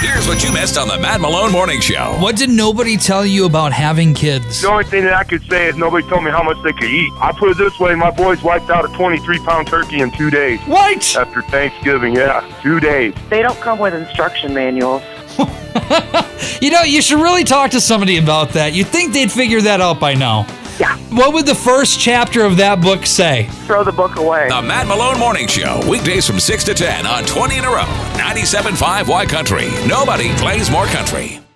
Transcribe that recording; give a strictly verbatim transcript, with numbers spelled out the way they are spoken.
Here's what you missed on the Matt Malone Morning Show. What did nobody tell you about having kids? The only thing that I could say is nobody told me how much they could eat. I put it this way, my boys wiped out a twenty-three pound turkey in two days. What? After Thanksgiving, yeah, two days. They don't come with instruction manuals. You know, you should really talk to somebody about that. You'd think they'd figure that out by now. Yeah. What would the first chapter of that book say? Throw the book away. The Matt Malone Morning Show, weekdays from six to ten on twenty in a row. ninety-seven point five Y Country. Nobody plays more country.